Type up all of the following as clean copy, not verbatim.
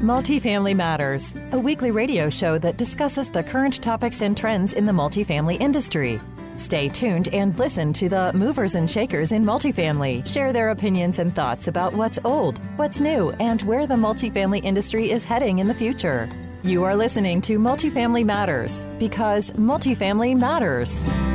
Multifamily Matters, a weekly radio show that discusses the current topics and trends in the multifamily industry. Stay tuned and listen to the movers and shakers in multifamily share their opinions and thoughts about what's old, what's new, and where the multifamily industry is heading in the future. You are listening to Multifamily Matters because multifamily matters.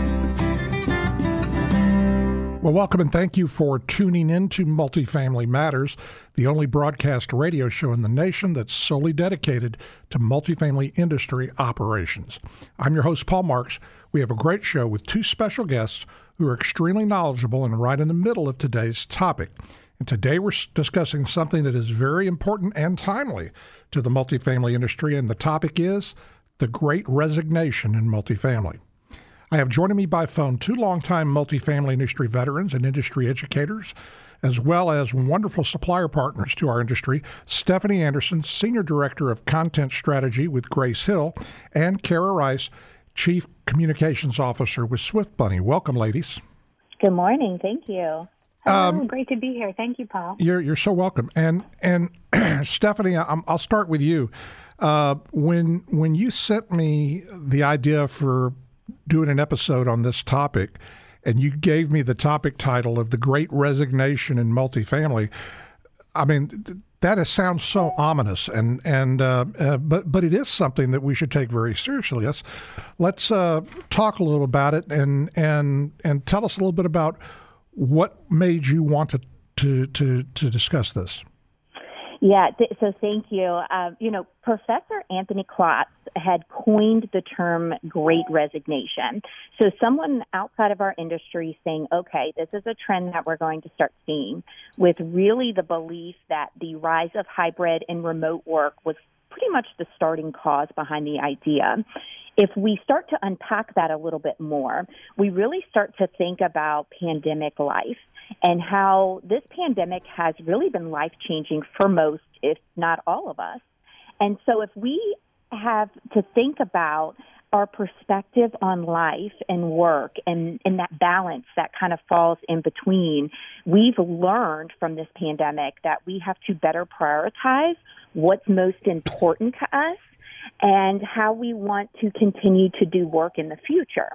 Well, welcome and thank you for tuning in to Multifamily Matters, the only broadcast radio show in the nation that's solely dedicated to multifamily industry operations. I'm your host, Paul Marks. We have a great show with two special guests who are extremely knowledgeable and right in the middle of today's topic. And today we're discussing something that is very important and timely to the multifamily industry, and the topic is the Great Resignation in multifamily. I have joining me by phone two longtime multifamily industry veterans and industry educators, as well as wonderful supplier partners to our industry, Stephanie Anderson, Senior Director of Content Strategy with Grace Hill, and Kara Rice, Chief Communications Officer with Swift Bunny. Welcome, ladies. Good morning. Thank you. Great to be here. Thank you, Paul. You're so welcome. And Stephanie, I'll start with you. When you sent me the idea for doing an episode on this topic, and you gave me the topic title of The Great Resignation in Multifamily, I mean, that sounds so ominous, but it is something that we should take very seriously. Let's talk a little about it and tell us a little bit about what made you want to discuss this. Yeah, so thank you. Professor Anthony Klotz had coined the term Great Resignation. So someone outside of our industry saying, okay, this is a trend that we're going to start seeing, with really the belief that the rise of hybrid and remote work was pretty much the starting cause behind the idea. If we start to unpack that a little bit more, we really start to think about pandemic life and how this pandemic has really been life-changing for most, if not all of us. And so if we have to think about our perspective on life and work and that balance that kind of falls in between, we've learned from this pandemic that we have to better prioritize what's most important to us and how we want to continue to do work in the future.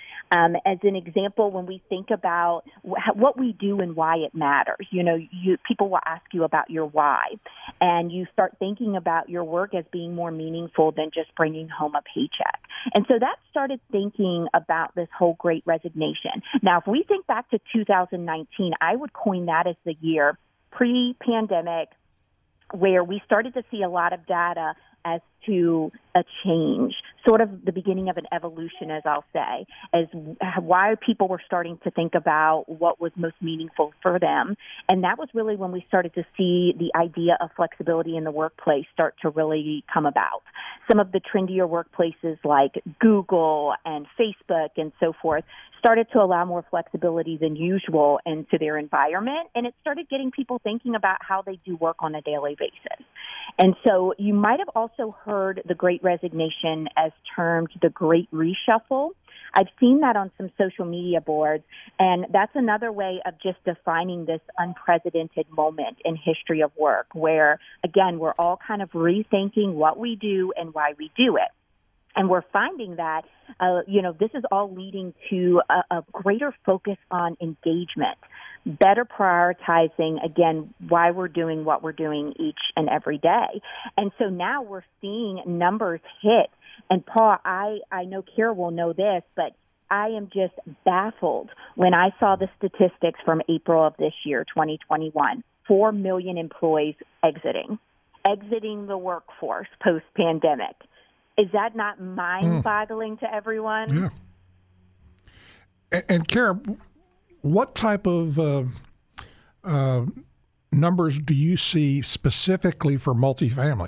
As an example, when we think about what we do and why it matters, people will ask you about your why, and you start thinking about your work as being more meaningful than just bringing home a paycheck. And so that started thinking about this whole Great Resignation. Now, if we think back to 2019, I would coin that as the year pre-pandemic where we started to see a lot of data as to a change, sort of the beginning of an evolution, as I'll say, as why people were starting to think about what was most meaningful for them. And that was really when we started to see the idea of flexibility in the workplace start to really come about. Some of the trendier workplaces like Google and Facebook and so forth started to allow more flexibility than usual into their environment, and it started getting people thinking about how they do work on a daily basis. And so you might have also heard the Great Resignation as termed the Great Reshuffle. I've seen that on some social media boards, and that's another way of just defining this unprecedented moment in history of work where, again, we're all kind of rethinking what we do and why we do it. And we're finding that, this is all leading to a greater focus on engagement, better prioritizing, again, why we're doing what we're doing each and every day. And so now we're seeing numbers hit. And Paul, I know Kara will know this, but I am just baffled when I saw the statistics from April of this year, 2021, 4 million employees exiting the workforce post-pandemic. Is that not mind-boggling to everyone? Yeah. And Kara, what type of numbers do you see specifically for multifamily?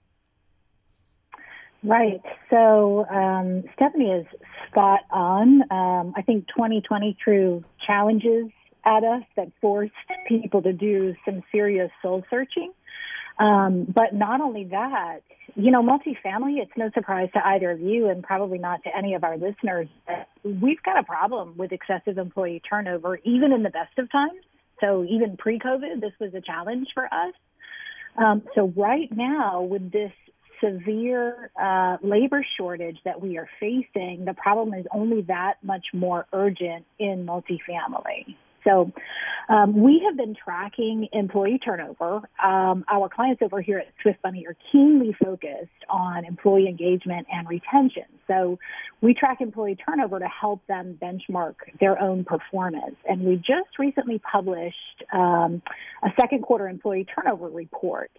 Right. So Stephanie is spot on. I think 2020 threw challenges at us that forced people to do some serious soul searching. But not only that, multifamily, it's no surprise to either of you and probably not to any of our listeners that we've got a problem with excessive employee turnover, even in the best of times. So even pre-COVID, this was a challenge for us. So right now, with this severe labor shortage that we are facing, the problem is only that much more urgent in multifamily. So we have been tracking employee turnover. Our clients over here at Swift Bunny are keenly focused on employee engagement and retention. So we track employee turnover to help them benchmark their own performance. And we just recently published a second quarter employee turnover report.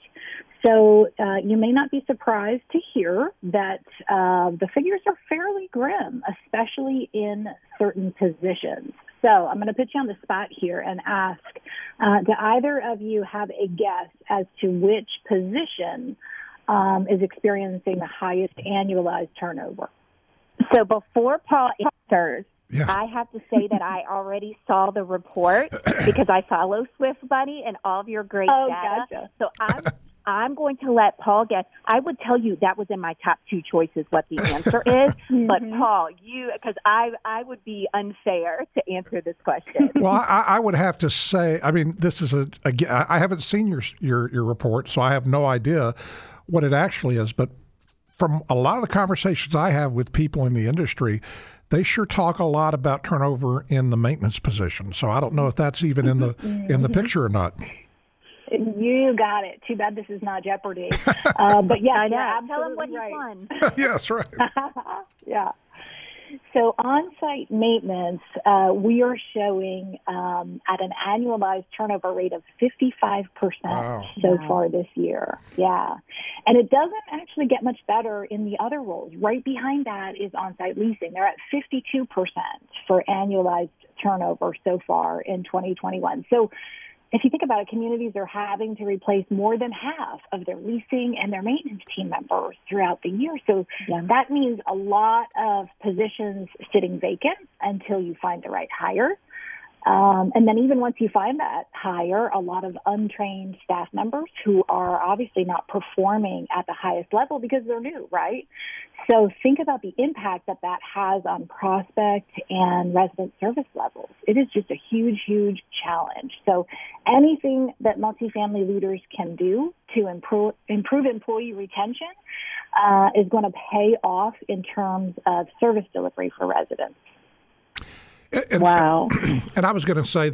So you may not be surprised to hear that the figures are fairly grim, especially in certain positions. So I'm going to put you on the spot here and ask, do either of you have a guess as to which position is experiencing the highest annualized turnover? So before Paul answers, Yeah. I have to say that I already saw the report because I follow Swift Bunny and all of your great data. Gotcha. So I'm going to let Paul guess. I would tell you that was in my top two choices what the answer is. But Paul, because I would be unfair to answer this question. Well, I would have to say, I mean, this is I haven't seen your report, so I have no idea what it actually is. But from a lot of the conversations I have with people in the industry, they sure talk a lot about turnover in the maintenance position. So I don't know if that's even in the picture or not. You got it. Too bad this is not Jeopardy. But yeah, I know. you're Tell him what absolutely he right. won. Yes, right. Yeah. So on-site maintenance, we are showing at an annualized turnover rate of 55% so far this year. Yeah. And it doesn't actually get much better in the other roles. Right behind that is on-site leasing. They're at 52% for annualized turnover so far in 2021. So if you think about it, communities are having to replace more than half of their leasing and their maintenance team members throughout the year. So that means a lot of positions sitting vacant until you find the right hire. And then even once you find that hire, a lot of untrained staff members who are obviously not performing at the highest level because they're new, right? So think about the impact that has on prospect and resident service levels. It is just a huge, huge challenge. So anything that multifamily leaders can do to improve employee retention is going to pay off in terms of service delivery for residents. Wow. And I was going to say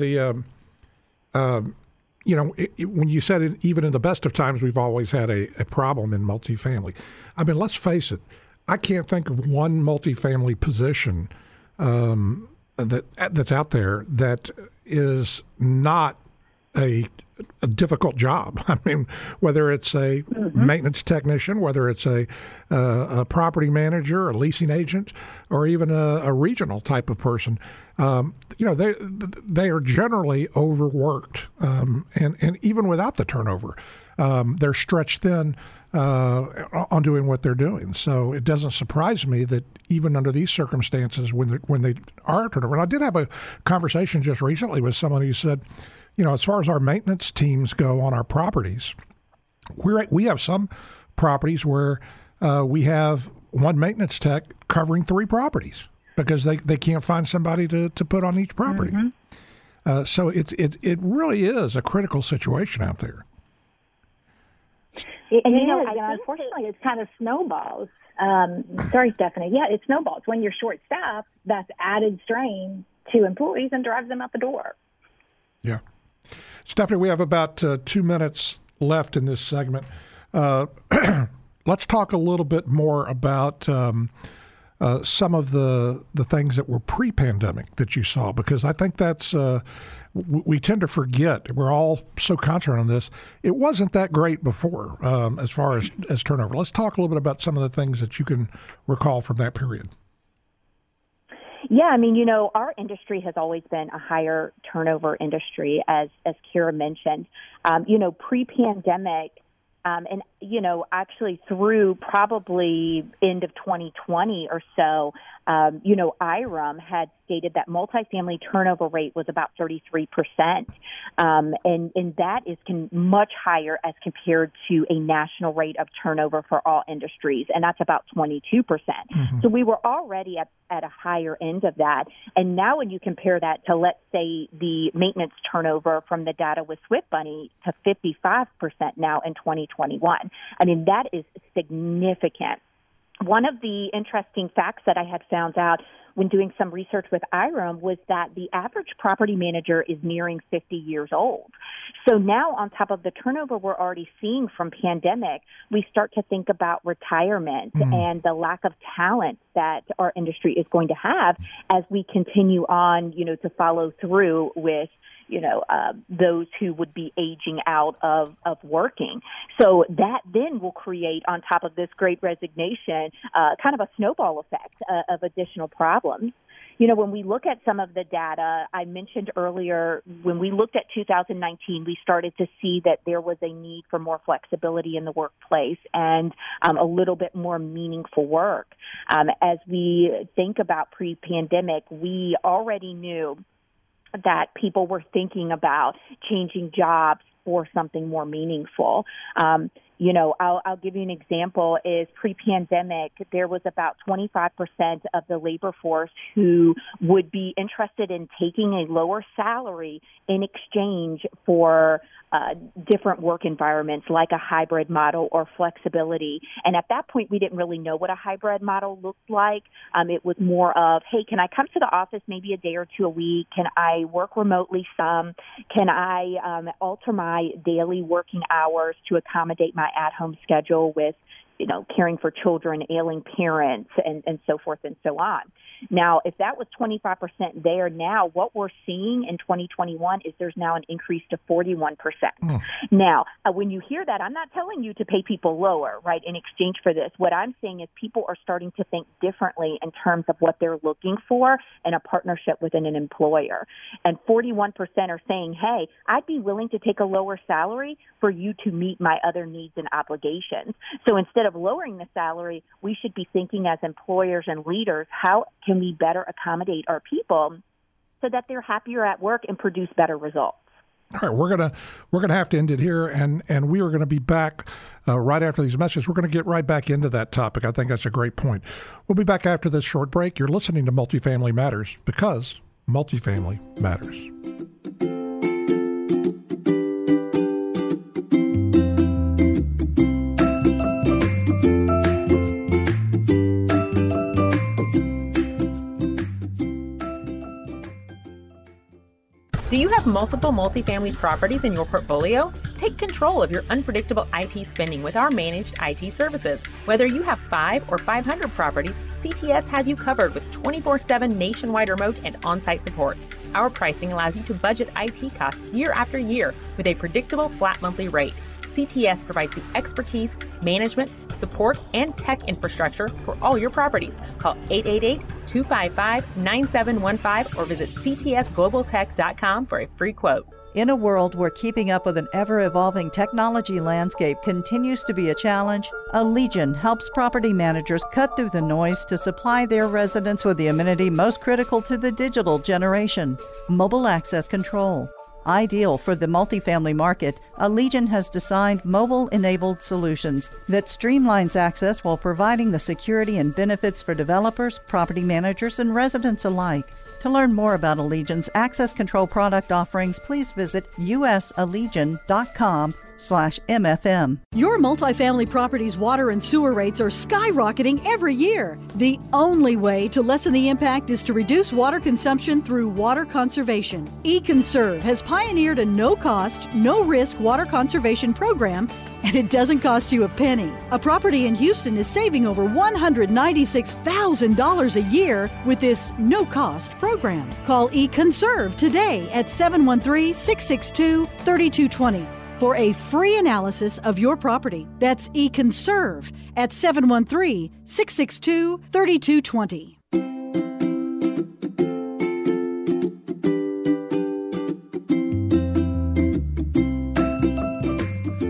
when you said it, even in the best of times, we've always had a problem in multifamily. I mean, let's face it. I can't think of one multifamily position that's out there that is not a difficult job. I mean, whether it's a maintenance technician, whether it's a property manager, a leasing agent, or even a regional type of person, they are generally overworked, and even without the turnover, they're stretched thin on doing what they're doing. So it doesn't surprise me that even under these circumstances, when they are turnover, and I did have a conversation just recently with someone who said, as far as our maintenance teams go on our properties, we have some properties where we have one maintenance tech covering 3 properties because they can't find somebody to put on each property. So it really is a critical situation out there. Unfortunately, it kind of snowballs. Sorry, Stephanie. Yeah, it snowballs. When you're short-staffed, that's added strain to employees and drives them out the door. Yeah. Stephanie, we have about 2 minutes left in this segment. Let's talk a little bit more about some of the things that were pre-pandemic that you saw, because I think that's we tend to forget. We're all so concentrated on this. It wasn't that great before as far as turnover. Let's talk a little bit about some of the things that you can recall from that period. Yeah, I mean, our industry has always been a higher turnover industry, as Kira mentioned. Pre-pandemic, and actually through probably end of 2020 or so, IREM had stated that multifamily turnover rate was about 33%. And that is much higher as compared to a national rate of turnover for all industries. And that's about 22%. Mm-hmm. So we were already at a higher end of that. And now when you compare that to, let's say, the maintenance turnover from the data with Swift Bunny to 55% now in 2021, I mean, that is significant. One of the interesting facts that I had found out when doing some research with IREM was that the average property manager is nearing 50 years old. So now on top of the turnover we're already seeing from pandemic, we start to think about retirement and the lack of talent that our industry is going to have as we continue on, to follow through with those who would be aging out of working. So that then will create, on top of this great resignation, kind of a snowball effect of additional problems. When we look at some of the data, I mentioned earlier, when we looked at 2019, we started to see that there was a need for more flexibility in the workplace and a little bit more meaningful work. As we think about pre-pandemic, we already knew that people were thinking about changing jobs for something more meaningful. I'll give you an example is pre-pandemic, there was about 25% of the labor force who would be interested in taking a lower salary in exchange for different work environments like a hybrid model or flexibility. And at that point, we didn't really know what a hybrid model looked like. It was more of, hey, can I come to the office maybe a day or two a week? Can I work remotely some? Can I alter my daily working hours to accommodate my at-home schedule with, caring for children, ailing parents, and so forth and so on. Now, if that was 25% there now, what we're seeing in 2021 is there's now an increase to 41%. Now, when you hear that, I'm not telling you to pay people lower, right, in exchange for this. What I'm saying is people are starting to think differently in terms of what they're looking for in a partnership within an employer. And 41% are saying, hey, I'd be willing to take a lower salary for you to meet my other needs and obligations. So instead of lowering the salary, we should be thinking as employers and leaders, how can we better accommodate our people so that they're happier at work and produce better results? All right, we're gonna have to end it here, and we are going to be back right after these messages. We're going to get right back into that topic. I think that's a great point. We'll be back after this short break. You're listening to Multifamily Matters because multifamily matters. Do you have multiple multifamily properties in your portfolio? Take control of your unpredictable IT spending with our managed IT services. Whether you have 5 or 500 properties, CTS has you covered with 24/7 nationwide remote and on-site support. Our pricing allows you to budget IT costs year after year with a predictable flat monthly rate. CTS provides the expertise, management, support, and tech infrastructure for all your properties. Call 888-255-9715 or visit ctsglobaltech.com for a free quote. In a world where keeping up with an ever-evolving technology landscape continues to be a challenge, Allegion helps property managers cut through the noise to supply their residents with the amenity most critical to the digital generation: mobile access control. Ideal for the multifamily market, Allegion has designed mobile-enabled solutions that streamlines access while providing the security and benefits for developers, property managers, and residents alike. To learn more about Allegion's access control product offerings, please visit usallegion.com/MFM. Your multifamily property's water and sewer rates are skyrocketing every year. The only way to lessen the impact is to reduce water consumption through water conservation. eConserve has pioneered a no-cost, no-risk water conservation program, and it doesn't cost you a penny. A property in Houston is saving over $196,000 a year with this no-cost program. Call eConserve today at 713-662-3220. for a free analysis of your property. That's eConserve at 713-662-3220.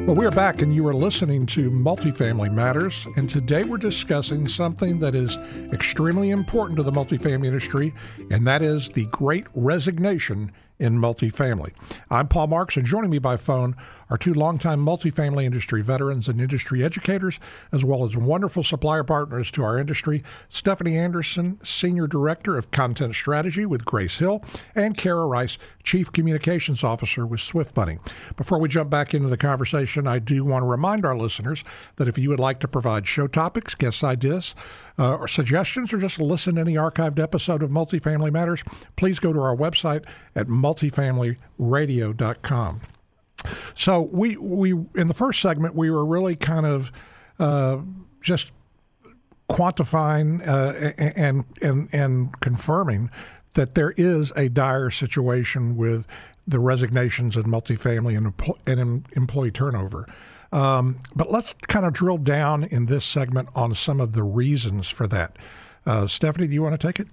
Well, we're back, and you are listening to Multifamily Matters, and today we're discussing something that is extremely important to the multifamily industry, and that is the Great Resignation in multifamily. I'm Paul Marks, and joining me by phone are two longtime multifamily industry veterans and industry educators, as well as wonderful supplier partners to our industry, Stephanie Anderson, Senior Director of Content Strategy with Grace Hill, and Kara Rice, Chief Communications Officer with Swift Money. Before we jump back into the conversation, I do want to remind our listeners that if you would like to provide show topics, guest ideas, or suggestions, or just listen to any archived episode of Multifamily Matters, please go to our website at multifamilyradio.com. So we in the first segment, we were really kind of just quantifying and confirming that there is a dire situation with the resignations in multifamily and employee turnover. But let's kind of drill down in this segment on some of the reasons for that. Stephanie, do you want to take it?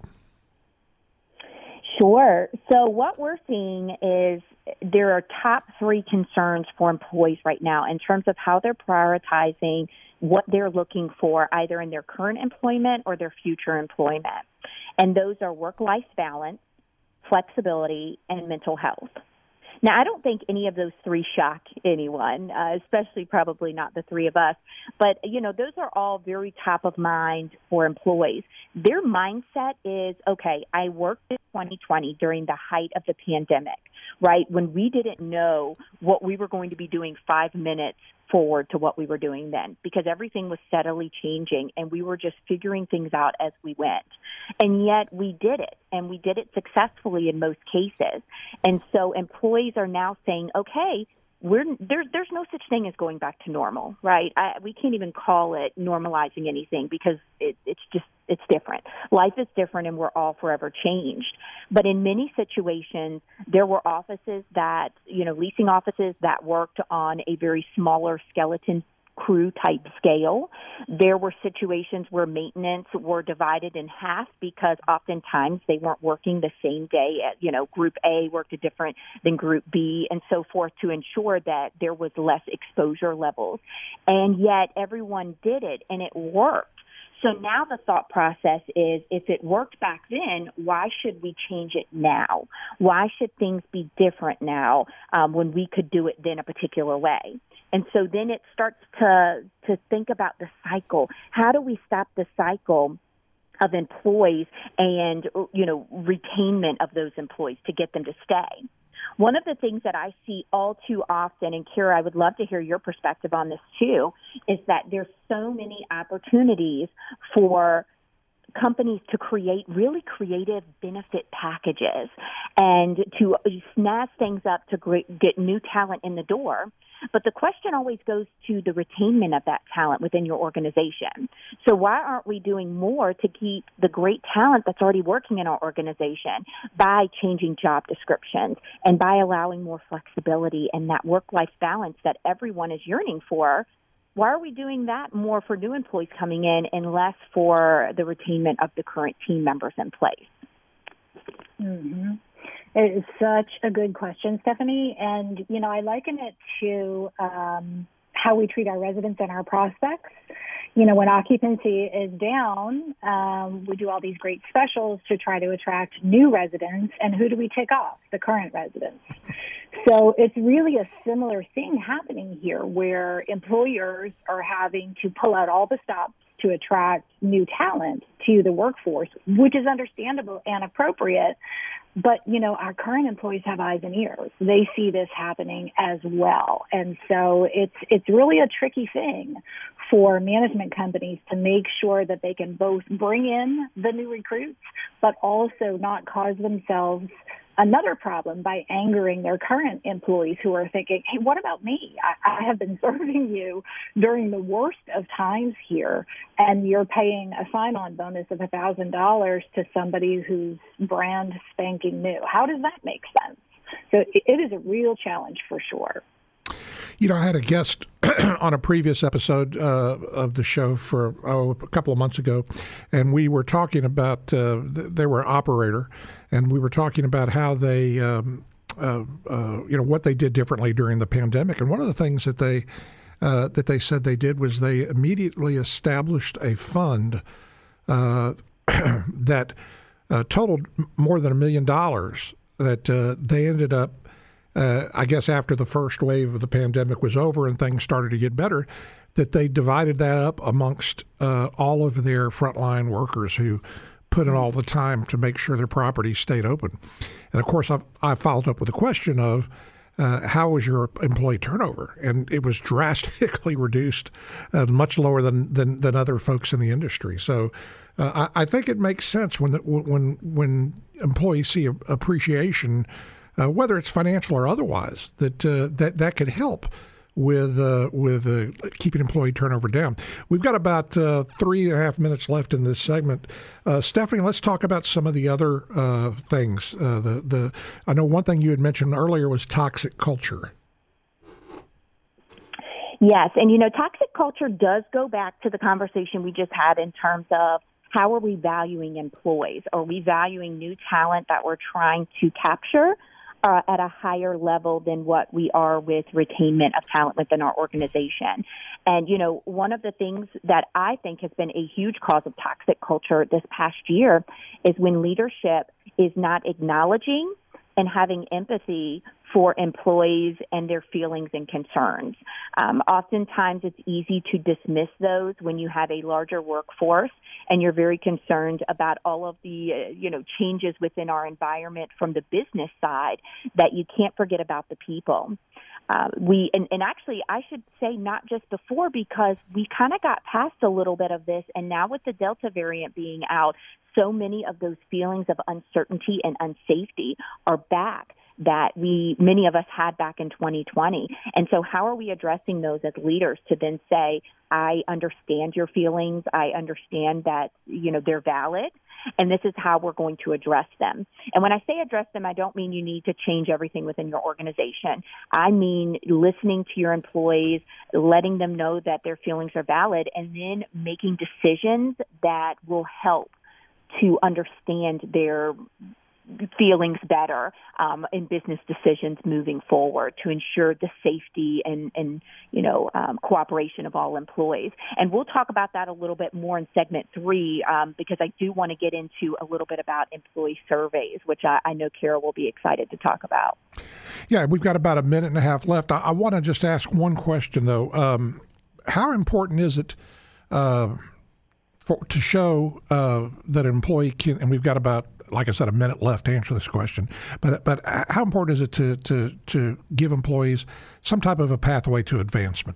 Sure. So what we're seeing is there are top three concerns for employees right now in terms of how they're prioritizing what they're looking for either in their current employment or their future employment. And those are work-life balance, flexibility, and mental health. Now, I don't think any of those three shock anyone, especially probably not the three of us. But, those are all very top of mind for employees. Their mindset is, okay, I worked in 2020 during the height of the pandemic, right, when we didn't know what we were going to be doing 5 minutes forward to what we were doing then, because everything was steadily changing and we were just figuring things out as we went. And yet we did it, and we did it successfully in most cases. And so employees are now saying, okay, there's no such thing as going back to normal, right? We can't even call it normalizing anything because it's different. Life is different, and we're all forever changed. But in many situations, there were offices that, leasing offices that worked on a very smaller skeleton crew type scale. There were situations where maintenance were divided in half because oftentimes they weren't working the same day. Group A worked different than Group B and so forth to ensure that there was less exposure levels. And yet everyone did it, and it worked. So now the thought process is, if it worked back then, why should we change it now? Why should things be different now when we could do it then a particular way? And so then it starts to think about the cycle. How do we stop the cycle of employees and, retainment of those employees to get them to stay? One of the things that I see all too often, and Kara, I would love to hear your perspective on this too, is that there's so many opportunities for companies to create really creative benefit packages and to snazz things up to get new talent in the door. But the question always goes to the retainment of that talent within your organization. So why aren't we doing more to keep the great talent that's already working in our organization by changing job descriptions and by allowing more flexibility and that work-life balance that everyone is yearning for? Why are we doing that more for new employees coming in and less for the retainment of the current team members in place? Mm-hmm. It is such a good question, Stephanie. And, I liken it to how we treat our residents and our prospects. When occupancy is down, we do all these great specials to try to attract new residents. And who do we take off? The current residents. So it's really a similar thing happening here, where employers are having to pull out all the stops to attract new talent to the workforce, which is understandable and appropriate. But, our current employees have eyes and ears. They see this happening as well. And so it's really a tricky thing for management companies to make sure that they can both bring in the new recruits, but also not cause themselves another problem by angering their current employees who are thinking, hey, what about me? I have been serving you during the worst of times here, and you're paying a sign-on bonus of $1,000 to somebody who's brand spanking new. How does that make sense? So it is a real challenge for sure. I had a guest on a previous episode of the show for a couple of months ago, and we were talking about they were an operator, and we were talking about how they what they did differently during the pandemic. And one of the things that they said they did was they immediately established a fund that totaled more than $1 million that they ended up, I guess after the first wave of the pandemic was over and things started to get better, that they divided that up amongst all of their frontline workers who put in all the time to make sure their property stayed open. And of course, I followed up with a question of how was your employee turnover? And it was drastically reduced, much lower than other folks in the industry. So I think it makes sense when employees see appreciation, whether it's financial or otherwise, that could help with keeping employee turnover down. We've got about 3.5 minutes left in this segment. Stephanie, let's talk about some of the other things. I know one thing you had mentioned earlier was toxic culture. Yes, and toxic culture does go back to the conversation we just had in terms of how are we valuing employees? Are we valuing new talent that we're trying to capture at a higher level than what we are with retainment of talent within our organization? And, one of the things that I think has been a huge cause of toxic culture this past year is when leadership is not acknowledging and having empathy for employees and their feelings and concerns. Oftentimes it's easy to dismiss those when you have a larger workforce and you're very concerned about all of the, changes within our environment from the business side, that you can't forget about the people. Actually, I should say not just before, because we kind of got past a little bit of this, and now with the Delta variant being out, so many of those feelings of uncertainty and unsafety are back that many of us had back in 2020. And so how are we addressing those as leaders to then say, I understand your feelings, I understand that, they're valid, and this is how we're going to address them. And when I say address them, I don't mean you need to change everything within your organization. I mean listening to your employees, letting them know that their feelings are valid, and then making decisions that will help to understand their feelings better in business decisions moving forward to ensure the safety and cooperation of all employees. And we'll talk about that a little bit more in segment 3 because I do want to get into a little bit about employee surveys, which I know Kara will be excited to talk about. Yeah, we've got about 1.5 minutes left. I want to just ask one question, though. How important is it to show that an employee can, and we've got about, like I said, 1 minute left to answer this question, but how important is it to give employees some type of a pathway to advancement?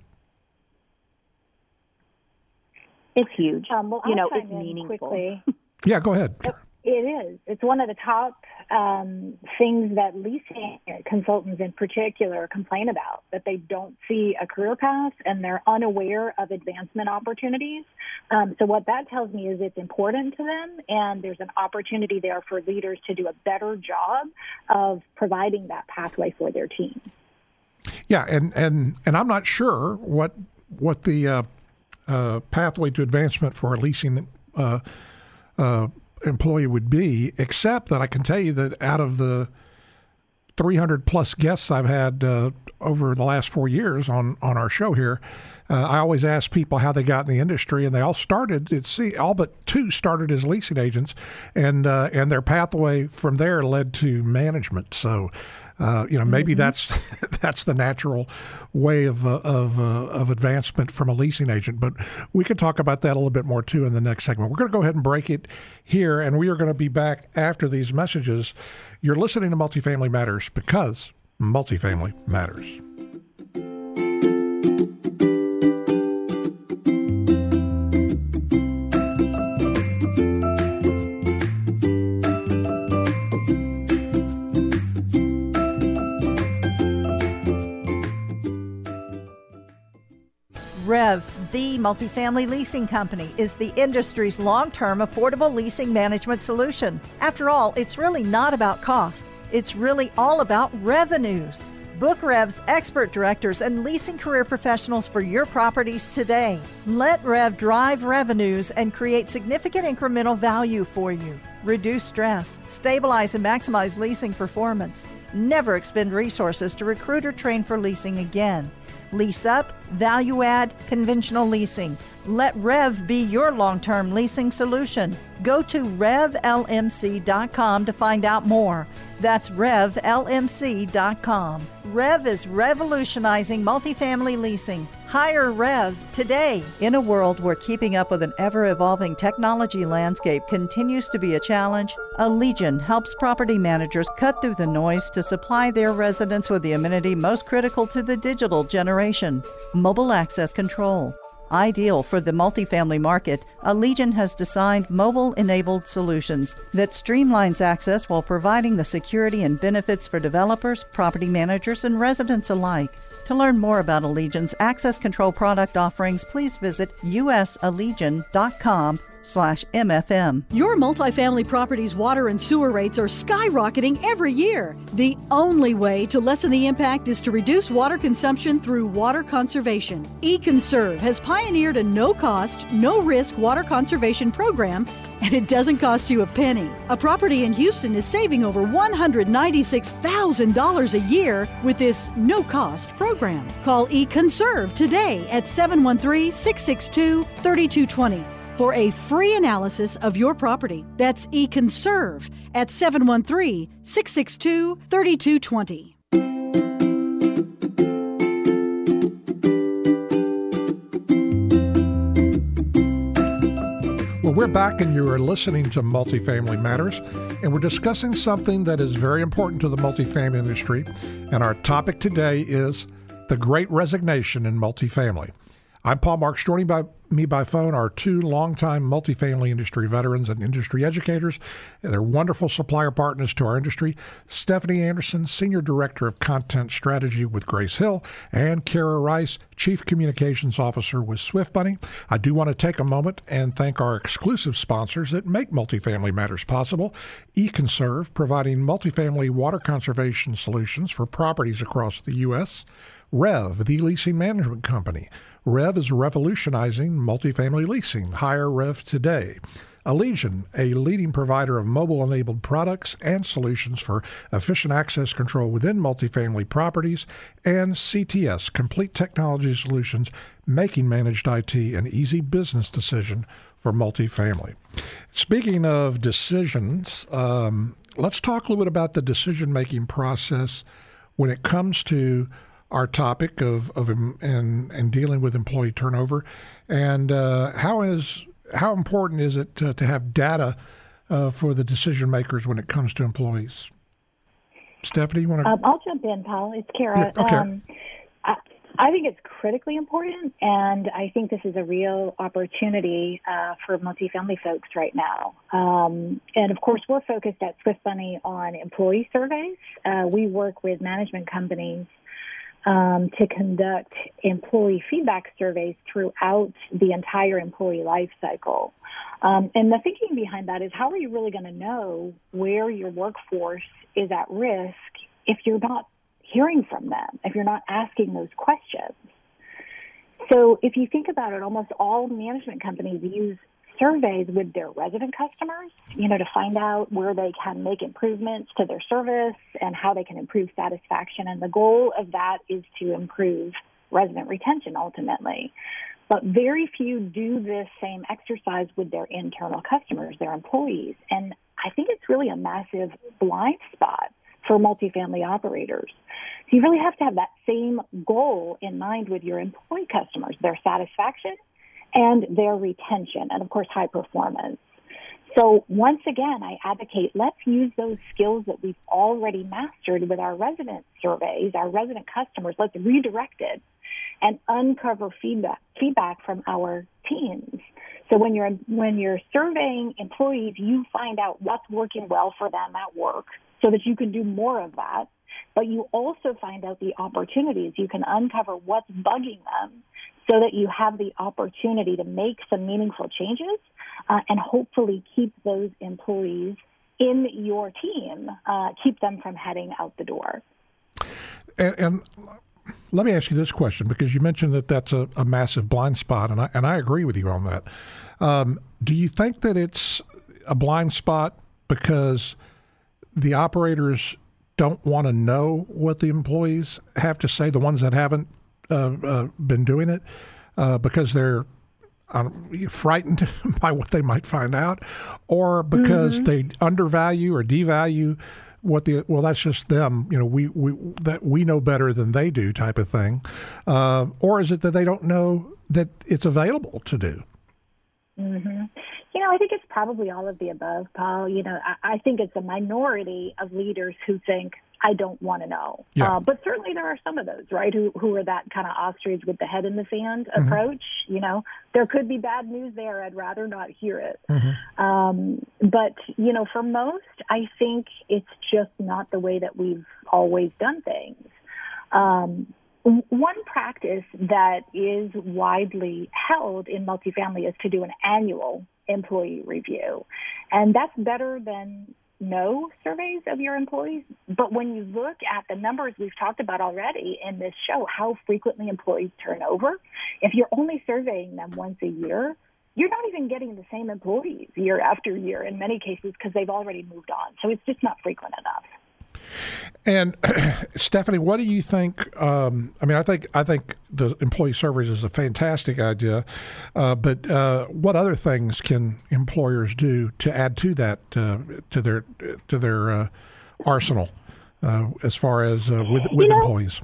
It's huge. It's meaningful. Quickly. Yeah, go ahead. It is. It's one of the top things that leasing consultants in particular complain about, that they don't see a career path and they're unaware of advancement opportunities. So what that tells me is it's important to them, and there's an opportunity there for leaders to do a better job of providing that pathway for their team. Yeah, and I'm not sure what the pathway to advancement for a leasing employee would be, except that I can tell you that out of the 300 plus guests I've had over the last 4 years on our show here, I always ask people how they got in the industry, and they all started, all but 2 started as leasing agents, and their pathway from there led to management. So maybe that's the natural way of advancement from a leasing agent. But we can talk about that a little bit more too in the next segment. We're going to go ahead and break it here, and we are going to be back after these messages. You're listening to Multifamily Matters, because multifamily matters. Rev, the multifamily leasing company, is the industry's long-term affordable leasing management solution. After all, it's really not about cost. It's really all about revenues. Book Rev's expert directors and leasing career professionals for your properties today. Let Rev drive revenues and create significant incremental value for you. Reduce stress, stabilize and maximize leasing performance. Never expend resources to recruit or train for leasing again. Lease up, value add, conventional leasing. Let Rev be your long-term leasing solution. Go to RevLMC.com to find out more. That's RevLMC.com. Rev is revolutionizing multifamily leasing. Hire Rev today. In a world where keeping up with an ever-evolving technology landscape continues to be a challenge, Allegion helps property managers cut through the noise to supply their residents with the amenity most critical to the digital generation: mobile access control. Ideal for the multifamily market, Allegion has designed mobile-enabled solutions that streamlines access while providing the security and benefits for developers, property managers, and residents alike. To learn more about Allegion's access control product offerings, please visit usallegion.com/MFM. Your multifamily property's water and sewer rates are skyrocketing every year. The only way to lessen the impact is to reduce water consumption through water conservation. eConserve has pioneered a no-cost, no-risk water conservation program, and it doesn't cost you a penny. A property in Houston is saving over $196,000 a year with this no-cost program. Call eConserve today at 713-662-3220. for a free analysis of your property. That's eConserve at 713-662-3220. Well, we're back and you are listening to Multifamily Matters, and we're discussing something that is very important to the multifamily industry. And our topic today is the Great Resignation in multifamily. I'm Paul Marks. Joining me by phone are two longtime multifamily industry veterans and industry educators. They're wonderful supplier partners to our industry. Stephanie Anderson, Senior Director of Content Strategy with Grace Hill, and Kara Rice, Chief Communications Officer with Swift Bunny. I do want to take a moment and thank our exclusive sponsors that make Multifamily Matters possible. eConserve, providing multifamily water conservation solutions for properties across the U.S. Rev, the leasing management company. Rev is revolutionizing multifamily leasing. Hire Rev today. Allegion, a leading provider of mobile-enabled products and solutions for efficient access control within multifamily properties. And CTS, Complete Technology Solutions, making managed IT an easy business decision for multifamily. Speaking of decisions, let's talk a little bit about the decision-making process when it comes to our topic of dealing with employee turnover, and how important is it to have data for the decision makers when it comes to employees? Stephanie, you want to? I'll jump in, Paul. It's Kara. Yeah, okay. I think it's critically important, and I think this is a real opportunity for multifamily folks right now. And of course, we're focused at Swift Bunny on employee surveys. We work with management companies to conduct employee feedback surveys throughout the entire employee life cycle. And the thinking behind that is, how are you really going to know where your workforce is at risk if you're not hearing from them, if you're not asking those questions? So if you think about it, almost all management companies use surveys with their resident customers, to find out where they can make improvements to their service and how they can improve satisfaction. And the goal of that is to improve resident retention ultimately. But very few do this same exercise with their internal customers, their employees. And I think it's really a massive blind spot for multifamily operators. So you really have to have that same goal in mind with your employee customers, their satisfaction and their retention, and of course, high performance. So once again, I advocate, let's use those skills that we've already mastered with our resident surveys, our resident customers. Let's redirect it and uncover feedback from our teams. So when you're surveying employees, you find out what's working well for them at work so that you can do more of that. But you also find out the opportunities. You can uncover what's bugging them so that you have the opportunity to make some meaningful changes and hopefully keep those employees in your team, keep them from heading out the door. And let me ask you this question, because you mentioned that that's a massive blind spot, and I agree with you on that. Do you think that it's a blind spot because the operators don't want to know what the employees have to say, the ones that haven't been doing it, because they're frightened by what they might find out, or because they undervalue or devalue that's just them, we know better than they do type of thing, or is it that they don't know that it's available to do? I think it's probably all of the above, Paul. I think it's a minority of leaders who think, I don't want to know. Yeah. But certainly there are some of those, right, who are that kind of ostrich with the head in the sand approach. There could be bad news there. I'd rather not hear it. But, for most, I think it's just not the way that we've always done things. One practice that is widely held in multifamily is to do an annual employee review. And that's better than no surveys of your employees. But when you look at the numbers we've talked about already in this show, how frequently employees turn over, if you're only surveying them once a year, you're not even getting the same employees year after year in many cases because they've already moved on. So it's just not frequent enough. And Stephanie, what do you think? I think the employee surveys is a fantastic idea, but what other things can employers do to add to that to their arsenal as far as with employees?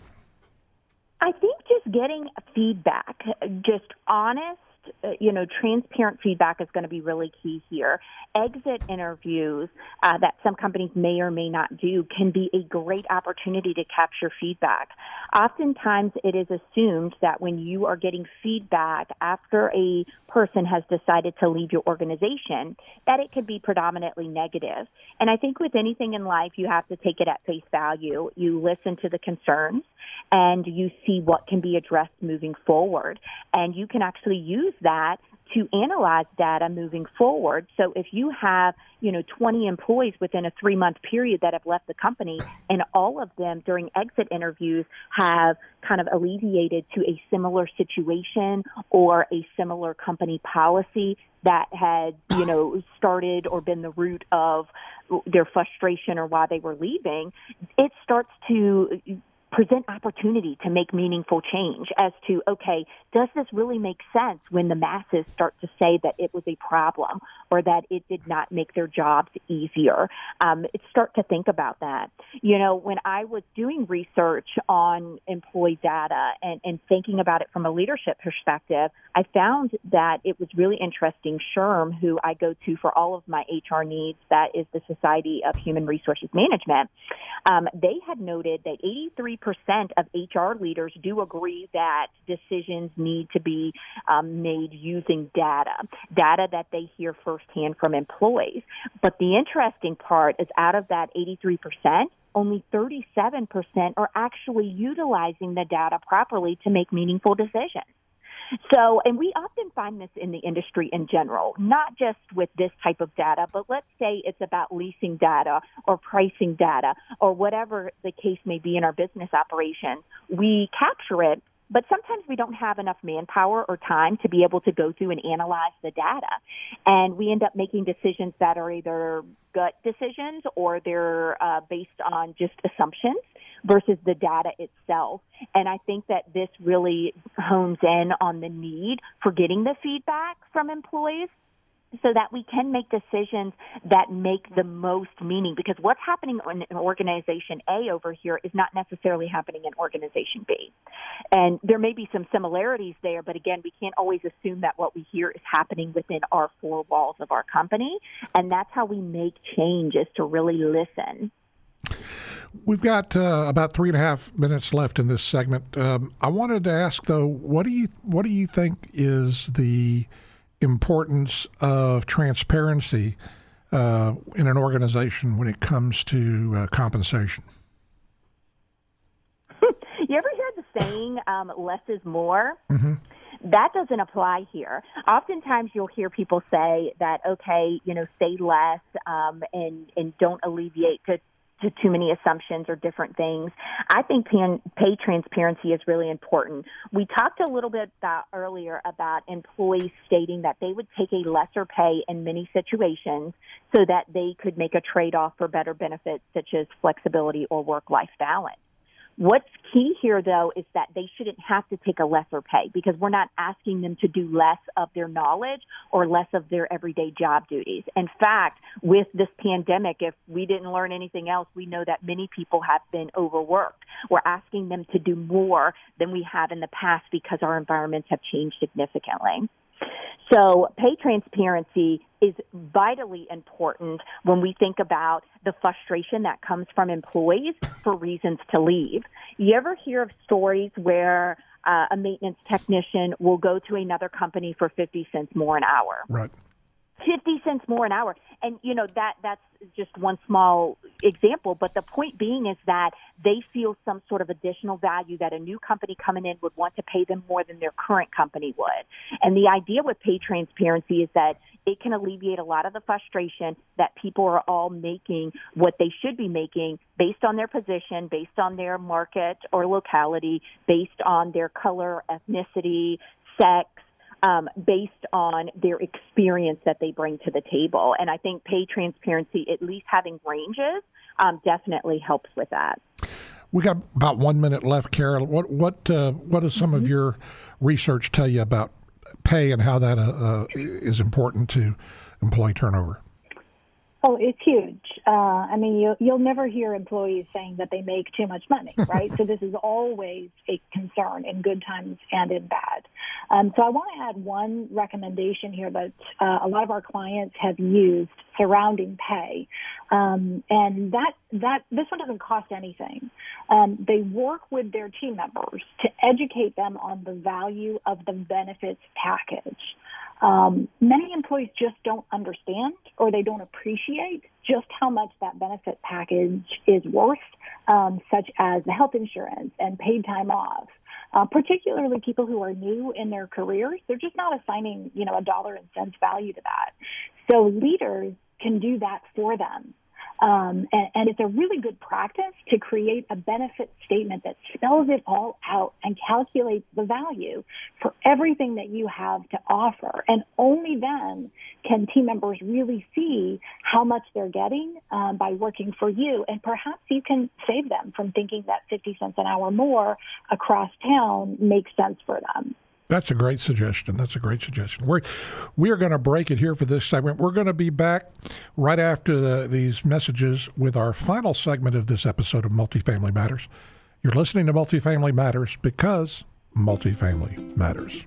I think just getting feedback, just honest. Transparent feedback is going to be really key here. Exit interviews that some companies may or may not do can be a great opportunity to capture feedback. Oftentimes, it is assumed that when you are getting feedback after a person has decided to leave your organization, that it could be predominantly negative. And I think with anything in life, you have to take it at face value. You listen to the concerns and you see what can be addressed moving forward. And you can actually use that to analyze data moving forward. So if you have, 20 employees within a 3-month period that have left the company, and all of them during exit interviews have kind of alleviated to a similar situation or a similar company policy that had, started or been the root of their frustration or why they were leaving, it starts to present opportunity to make meaningful change as to, okay, does this really make sense when the masses start to say that it was a problem or that it did not make their jobs easier? Start to think about that. When I was doing research on employee data and thinking about it from a leadership perspective, I found that it was really interesting. SHRM, who I go to for all of my HR needs, that is the Society of Human Resources Management, they had noted that 83% of HR leaders do agree that decisions need to be made using data that they hear firsthand from employees. But the interesting part is out of that 83%, only 37% are actually utilizing the data properly to make meaningful decisions. So, and we often find this in the industry in general, not just with this type of data, but let's say it's about leasing data or pricing data or whatever the case may be in our business operations. We capture it, but sometimes we don't have enough manpower or time to be able to go through and analyze the data. And we end up making decisions that are either gut decisions or they're based on just assumptions versus the data itself. And I think that this really hones in on the need for getting the feedback from employees so that we can make decisions that make the most meaning. Because what's happening in organization A over here is not necessarily happening in organization B. And there may be some similarities there, but again, we can't always assume that what we hear is happening within our 4 walls of our company. And that's how we make change, is to really listen. We've got about 3.5 minutes left in this segment. I wanted to ask, though, what do you think is the importance of transparency in an organization when it comes to compensation? You ever hear the saying, less is more? Mm-hmm. That doesn't apply here. Oftentimes you'll hear people say that, okay, say less and don't alleviate to to too many assumptions or different things. I think pay transparency is really important. We talked a little bit earlier about employees stating that they would take a lesser pay in many situations so that they could make a trade-off for better benefits such as flexibility or work-life balance. What's key here, though, is that they shouldn't have to take a lesser pay because we're not asking them to do less of their knowledge or less of their everyday job duties. In fact, with this pandemic, if we didn't learn anything else, we know that many people have been overworked. We're asking them to do more than we have in the past because our environments have changed significantly. So pay transparency is vitally important when we think about the frustration that comes from employees for reasons to leave. You ever hear of stories where a maintenance technician will go to another company for 50 cents more an hour? Right. 50 cents more an hour. And, that's just one small example. But the point being is that they feel some sort of additional value that a new company coming in would want to pay them more than their current company would. And the idea with pay transparency is that it can alleviate a lot of the frustration that people are all making what they should be making based on their position, based on their market or locality, based on their color, ethnicity, sex, based on their experience that they bring to the table. And I think pay transparency, at least having ranges, definitely helps with that. We got about 1 minute left, Carol. What does some of your research tell you about pay and how that is important to employee turnover? Oh, it's huge. You'll never hear employees saying that they make too much money, right? So this is always a concern in good times and in bad. So I want to add one recommendation here that a lot of our clients have used surrounding pay, and that this one doesn't cost anything. They work with their team members to educate them on the value of the benefits package. Many employees just don't understand or they don't appreciate just how much that benefit package is worth, such as the health insurance and paid time off. Particularly people who are new in their careers, they're just not assigning, a dollar and cents value to that. So leaders can do that for them. And it's a really good practice to create a benefit statement that spells it all out and calculates the value for everything that you have to offer. And only then can team members really see how much they're getting by working for you. And perhaps you can save them from thinking that 50 cents an hour more across town makes sense for them. That's a great suggestion. We are going to break it here for this segment. We're going to be back right after these messages with our final segment of this episode of Multifamily Matters. You're listening to Multifamily Matters because multifamily matters.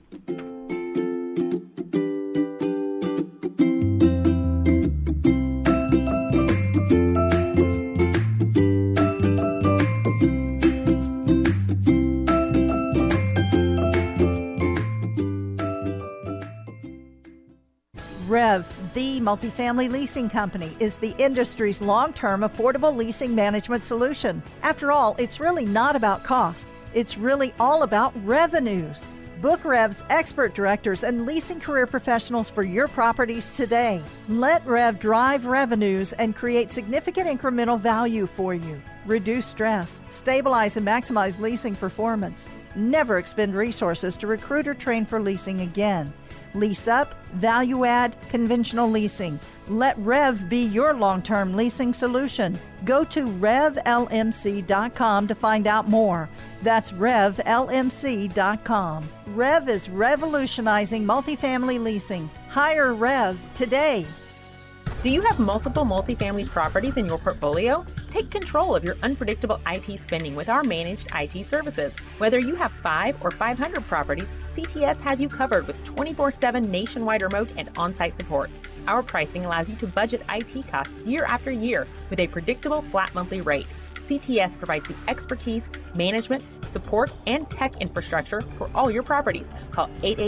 Rev, the multifamily leasing company, is the industry's long-term affordable leasing management solution. After all, it's really not about cost. It's really all about revenues. Book Rev's expert directors and leasing career professionals for your properties today. Let Rev drive revenues and create significant incremental value for you. Reduce stress, stabilize and maximize leasing performance. Never expend resources to recruit or train for leasing again. Lease up, value add, conventional leasing. Let Rev be your long-term leasing solution. Go to RevLMC.com to find out more. That's RevLMC.com. Rev is revolutionizing multifamily leasing. Hire Rev today. Do you have multiple multifamily properties in your portfolio? Take control of your unpredictable IT spending with our managed IT services. Whether you have 5 or 500 properties, CTS has you covered with 24/7 nationwide remote and on-site support. Our pricing allows you to budget IT costs year after year with a predictable flat monthly rate. CTS provides the expertise, management, support, and tech infrastructure for all your properties. Call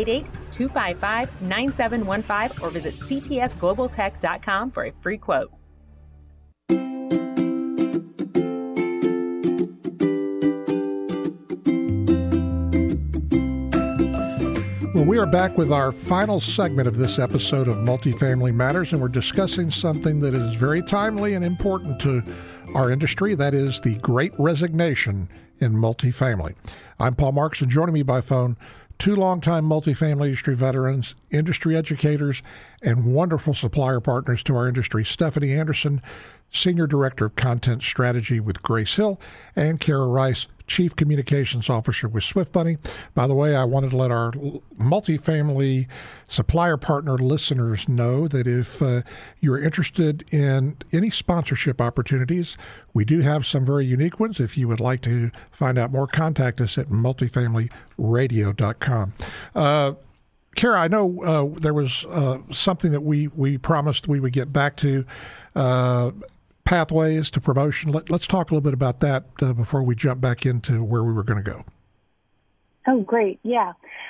888-255-9715 or visit ctsglobaltech.com for a free quote. Well, we are back with our final segment of this episode of Multifamily Matters, and we're discussing something that is very timely and important to our industry. That is the Great Resignation in multifamily. I'm Paul Marks, and joining me by phone, two longtime multifamily industry veterans, industry educators, and wonderful supplier partners to our industry, Stephanie Anderson, Senior Director of Content Strategy with Grace Hill, and Kara Rice, Chief Communications Officer with Swift Bunny. By the way, I wanted to let our multifamily supplier partner listeners know that if you're interested in any sponsorship opportunities, we do have some very unique ones. If you would like to find out more, contact us at multifamilyradio.com. Kara, I know there was something that we promised we would get back to, pathways to promotion. Let's talk a little bit about that before we jump back into where we were going to go. Oh, great. Yeah.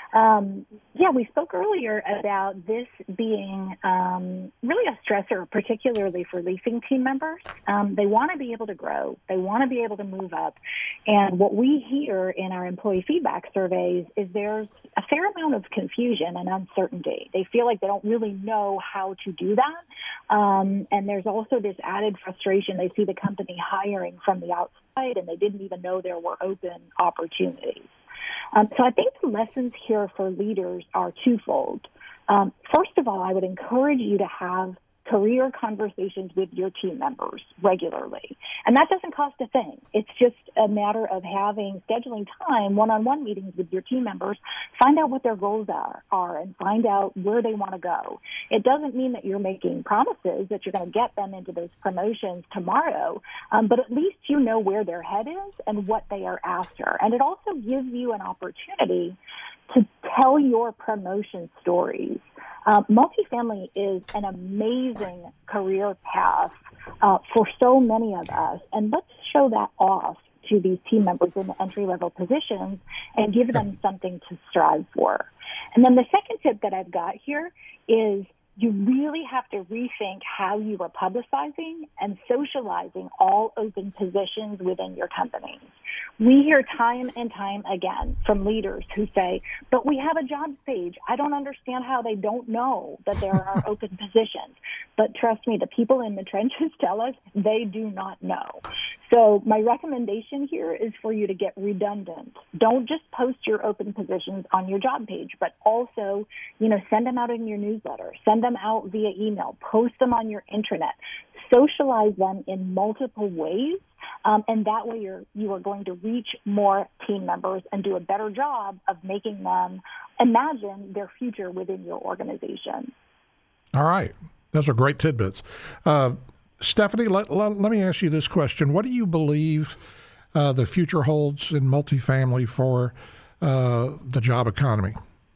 We spoke earlier about this being really a stressor, particularly for leasing team members. They want to be able to grow. They want to be able to move up. And what we hear in our employee feedback surveys is there's a fair amount of confusion and uncertainty. They feel like they don't really know how to do that. And there's also this added frustration. They see the company hiring from the outside, and they didn't even know there were open opportunities. So I think the lessons here for leaders are twofold. First of all, I would encourage you to have career conversations with your team members regularly. And that doesn't cost a thing. It's just a matter of scheduling time, one-on-one meetings with your team members, find out what their goals are and find out where they want to go. It doesn't mean that you're making promises that you're going to get them into those promotions tomorrow, but at least you know where their head is and what they are after. And it also gives you an opportunity to tell your promotion stories. Multifamily is an amazing career path for so many of us, and let's show that off to these team members in the entry-level positions and give them something to strive for. And then the second tip that I've got here is you really have to rethink how you are publicizing and socializing all open positions within your company. We hear time and time again from leaders who say, but we have a jobs page. I don't understand how they don't know that there are open positions. But trust me, the people in the trenches tell us they do not know. So my recommendation here is for you to get redundant. Don't just post your open positions on your job page, but also, send them out in your newsletter, send them out via email, post them on your intranet, socialize them in multiple ways. And that way you are going to reach more team members and do a better job of making them imagine their future within your organization. All right. Those are great tidbits. Stephanie, let me ask you this question. What do you believe the future holds in multifamily for the job economy?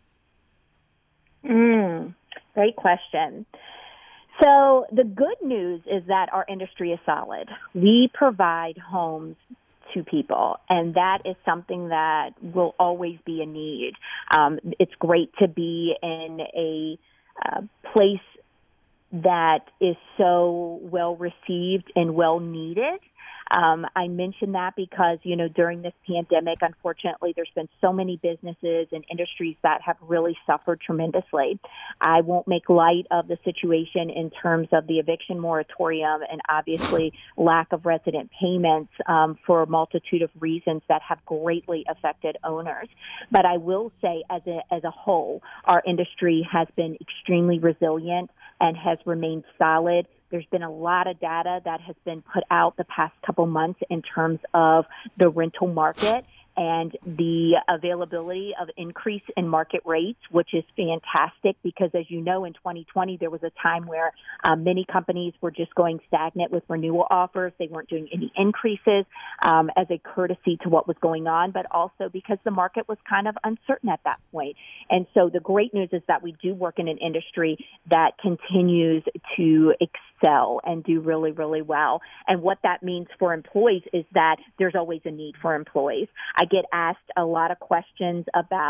Great question. So the good news is that our industry is solid. We provide homes to people, and that is something that will always be a need. It's great to be in a place that is so well received and well needed. I mention that because, during this pandemic, unfortunately, there's been so many businesses and industries that have really suffered tremendously. I won't make light of the situation in terms of the eviction moratorium and obviously lack of resident payments for a multitude of reasons that have greatly affected owners. But I will say as a whole, our industry has been extremely resilient and has remained solid. There's been a lot of data that has been put out the past couple months in terms of the rental market and the availability of increase in market rates, which is fantastic because, as you know, in 2020, there was a time where many companies were just going stagnant with renewal offers. They weren't doing any increases as a courtesy to what was going on, but also because the market was kind of uncertain at that point. And so the great news is that we do work in an industry that continues to excel and do really, really well. And what that means for employees is that there's always a need for employees. I get asked a lot of questions about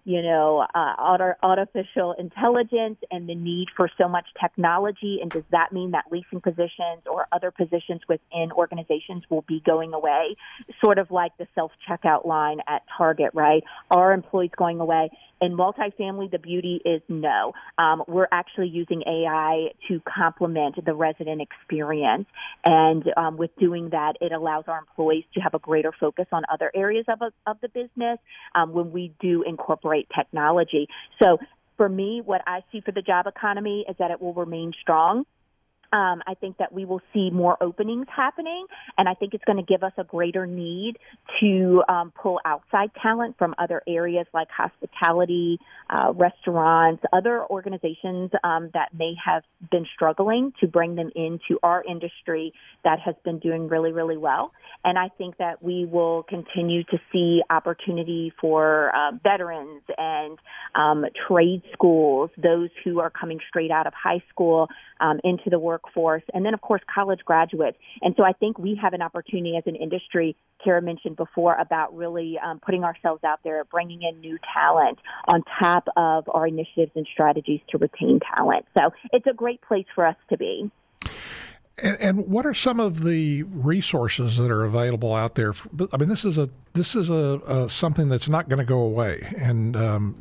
artificial intelligence and the need for so much technology. And does that mean that leasing positions or other positions within organizations will be going away? Sort of like the self-checkout line at Target, right? Are employees going away? In multifamily, the beauty is no. We're actually using AI to complement the resident experience. And with doing that, it allows our employees to have a greater focus on other areas of the business when we do incorporate technology. So for me, what I see for the job economy is that it will remain strong. I think that we will see more openings happening, and I think it's going to give us a greater need to pull outside talent from other areas like hospitality, restaurants, other organizations that may have been struggling, to bring them into our industry that has been doing really, really well. And I think that we will continue to see opportunity for veterans and trade schools, those who are coming straight out of high school into the workforce, and then, of course, college graduates. And so I think we have an opportunity as an industry. Kara mentioned before about really putting ourselves out there, bringing in new talent on top of our initiatives and strategies to retain talent. So it's a great place for us to be. And what are some of the resources that are available out there? I mean, this is a something that's not going to go away, and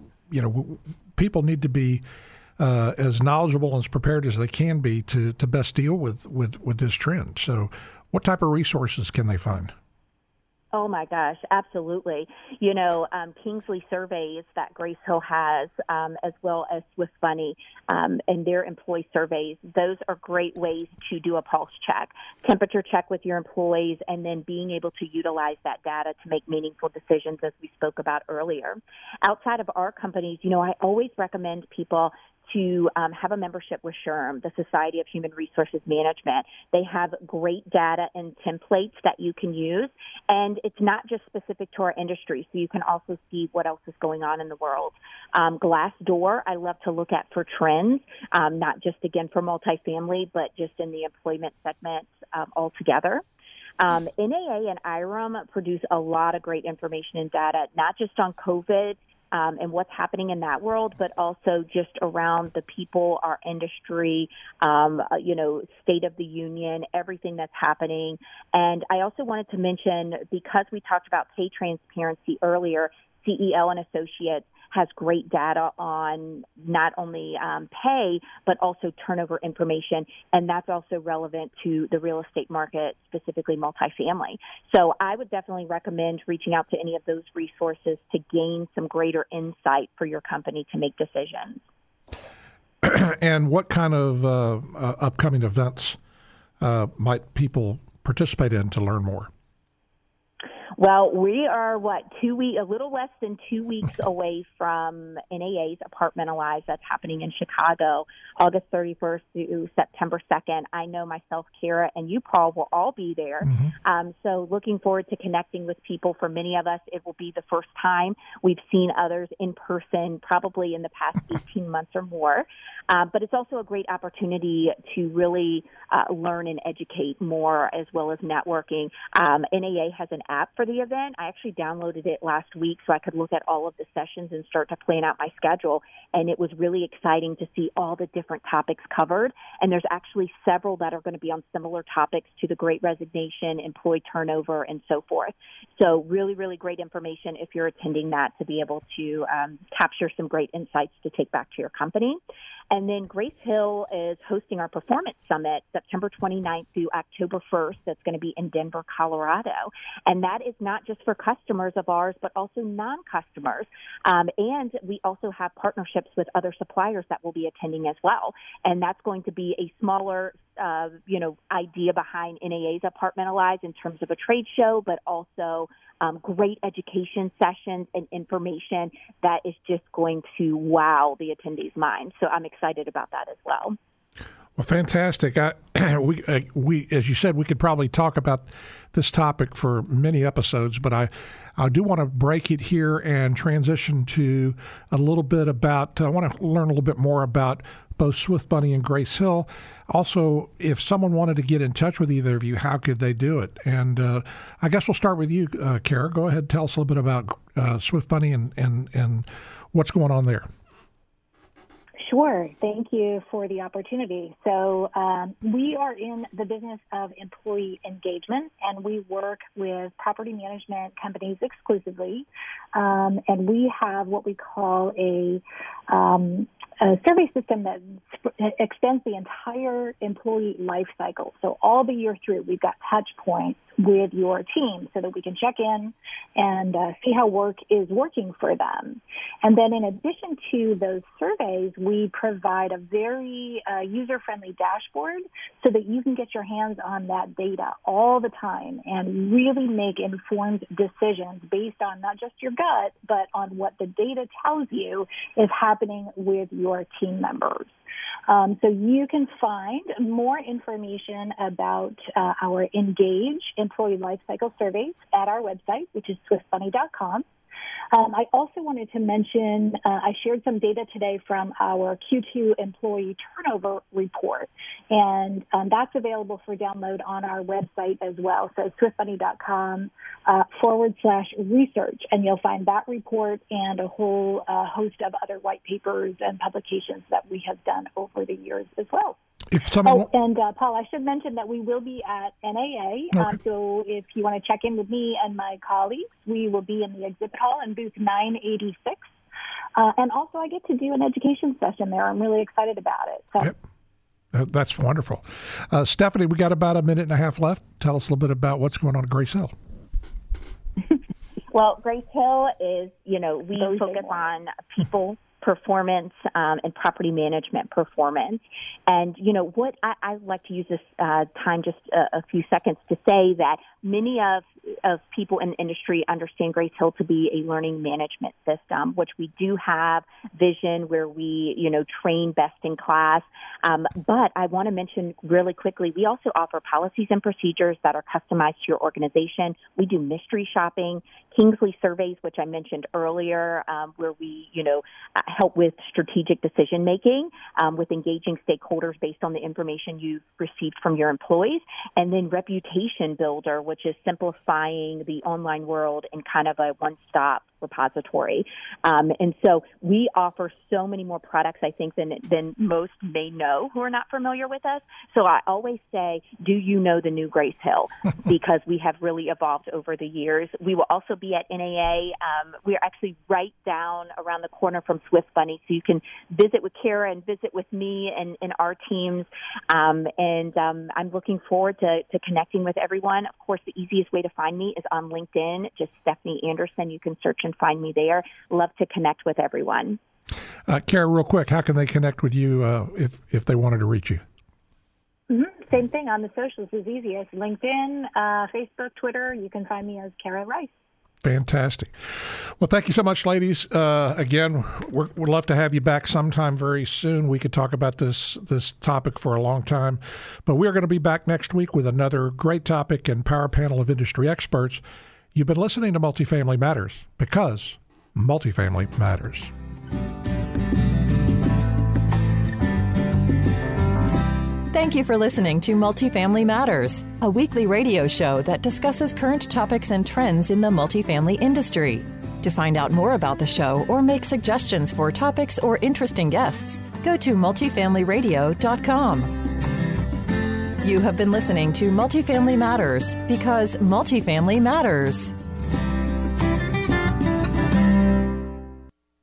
people need to be as knowledgeable and as prepared as they can be to best deal with this trend. So, what type of resources can they find? Oh my gosh, absolutely. Kingsley surveys that Grace Hill has, as well as Swift Bunny, and their employee surveys, those are great ways to do a pulse check, temperature check with your employees, and then being able to utilize that data to make meaningful decisions, as we spoke about earlier. Outside of our companies, I always recommend people to have a membership with SHRM, the Society of Human Resources Management. They have great data and templates that you can use, and it's not just specific to our industry, so you can also see what else is going on in the world. Glassdoor, I love to look at for trends, not just, again, for multifamily, but just in the employment segment altogether. NAA and IREM produce a lot of great information and data, not just on COVID, and what's happening in that world, but also just around the people, our industry, state of the union, everything that's happening. And I also wanted to mention, because we talked about pay transparency earlier, CEL and Associates has great data on not only pay, but also turnover information. And that's also relevant to the real estate market, specifically multifamily. So I would definitely recommend reaching out to any of those resources to gain some greater insight for your company to make decisions. And what kind of upcoming events might people participate in to learn more? Well, we are, a little less than 2 weeks away from NAA's Apartmentalize. That's happening in Chicago, August 31st through September 2nd. I know myself, Kara, and you, Paul, will all be there. Mm-hmm. So looking forward to connecting with people. For many of us, it will be the first time we've seen others in person, probably in the past 18 months or more. But it's also a great opportunity to really learn and educate more, as well as networking. NAA has an app for the event. I actually downloaded it last week so I could look at all of the sessions and start to plan out my schedule. And it was really exciting to see all the different topics covered. And there's actually several that are going to be on similar topics to the Great Resignation, employee turnover, and so forth. So really, really great information if you're attending that, to be able to capture some great insights to take back to your company. And then Grace Hill is hosting our Performance Summit September 29th through October 1st. That's going to be in Denver, Colorado. And that is not just for customers of ours, but also non-customers. And we also have partnerships with other suppliers that will be attending as well. And that's going to be a smaller idea behind NAA's Apartmentalize in terms of a trade show, but also great education sessions and information that is just going to wow the attendees' minds. So I'm excited about that as well. Well, fantastic. We, as you said, we could probably talk about this topic for many episodes, but I do want to break it here and transition to a little bit about, I want to learn a little bit more about both Swift Bunny and Grace Hill. Also, if someone wanted to get in touch with either of you, how could they do it? And I guess we'll start with you, Kara. Go ahead and tell us a little bit about Swift Bunny and what's going on there. Sure. Thank you for the opportunity. So we are in the business of employee engagement, and we work with property management companies exclusively. And we have what we call a survey system that extends the entire employee life cycle. So all the year through, we've got touch points with your team so that we can check in and see how work is working for them. And then in addition to those surveys, we provide a very user-friendly dashboard so that you can get your hands on that data all the time and really make informed decisions based on not just your gut, but on what the data tells you is happening with your team members. So you can find more information about our Engage employee lifecycle surveys at our website, which is swiftbunny.com. I also wanted to mention, I shared some data today from our Q2 employee turnover report, and that's available for download on our website as well. So swiftbunny.com/research, and you'll find that report and a whole host of other white papers and publications that we have done over the years as well. Paul, I should mention that we will be at NAA. Okay. So if you want to check in with me and my colleagues, we will be in the exhibit hall in booth 986. And also I get to do an education session there. I'm really excited about it. So. Yep. That's wonderful. Stephanie, we got about a minute and a half left. Tell us a little bit about what's going on at Grace Hill. Well, Grace Hill is, we focus on people performance and property management performance. And, what I like to use this time just a few seconds to say that many of people in the industry understand Grace Hill to be a learning management system, which we do have vision where we, train best in class. But I want to mention really quickly, we also offer policies and procedures that are customized to your organization. We do mystery shopping, Kingsley surveys, which I mentioned earlier, where we, help with strategic decision making, with engaging stakeholders based on the information you've received from your employees, and then reputation builder, which is simplifying the online world in kind of a one-stop repository. And so we offer so many more products, I think, than most may know who are not familiar with us. So I always say, do you know the new Grace Hill? Because we have really evolved over the years. We will also be at NAA. We are actually right down around the corner from Swift Bunny, so you can visit with Kara and visit with me and our teams. I'm looking forward to connecting with everyone. Of course, the easiest way to find me is on LinkedIn, just Stephanie Anderson. You can search and find me there. Love to connect with everyone. Kara, real quick, how can they connect with you if they wanted to reach you? Mm-hmm. Same thing on the socials is easiest. LinkedIn, Facebook, Twitter. You can find me as Kara Rice. Fantastic. Well, thank you so much, ladies. Again, we'd love to have you back sometime very soon. We could talk about this topic for a long time, but we're going to be back next week with another great topic and power panel of industry experts. You've been listening to Multifamily Matters because multifamily matters. Thank you for listening to Multifamily Matters, a weekly radio show that discusses current topics and trends in the multifamily industry. To find out more about the show or make suggestions for topics or interesting guests, go to multifamilyradio.com. You have been listening to Multifamily Matters because multifamily matters.